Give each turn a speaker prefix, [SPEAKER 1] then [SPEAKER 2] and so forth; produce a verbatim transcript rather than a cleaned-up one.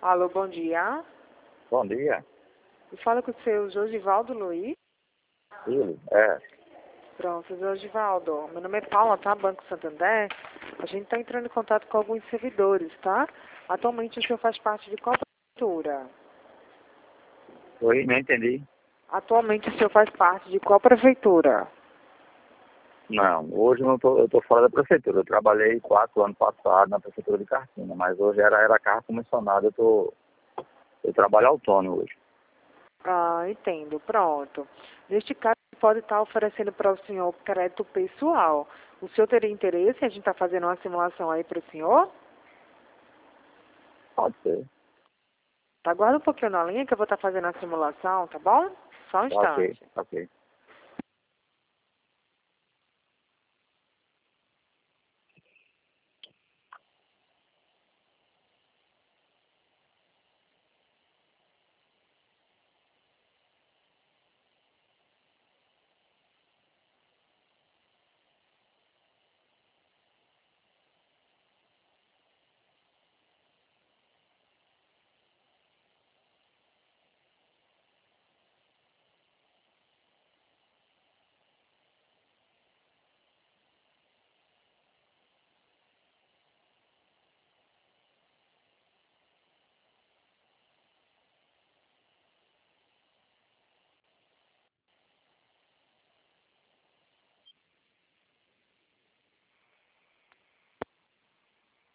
[SPEAKER 1] Alô, bom dia.
[SPEAKER 2] Bom dia.
[SPEAKER 1] Eu falo com o seu Josivaldo Luiz.
[SPEAKER 2] Ele? É.
[SPEAKER 1] Pronto, Josivaldo. Meu nome é Paula, tá? Banco Santander. A gente está entrando em contato com alguns servidores, tá? Atualmente o senhor faz parte de qual prefeitura?
[SPEAKER 2] Oi, não entendi.
[SPEAKER 1] Atualmente o senhor faz parte de qual prefeitura?
[SPEAKER 2] Não, hoje eu não tô, eu tô fora da prefeitura. Eu trabalhei quatro anos passados na prefeitura de Cartina, mas hoje era, era carro comissionado, eu tô. Eu trabalho autônomo hoje.
[SPEAKER 1] Ah, entendo. Pronto. Neste caso, pode estar oferecendo para o senhor crédito pessoal. O senhor teria interesse? A gente está fazendo uma simulação aí para o senhor?
[SPEAKER 2] Pode ser.
[SPEAKER 1] Tá, aguarda um pouquinho na linha que eu vou estar fazendo a simulação, tá bom? Só um
[SPEAKER 2] Tá ok,
[SPEAKER 1] instante.
[SPEAKER 2] tá ok.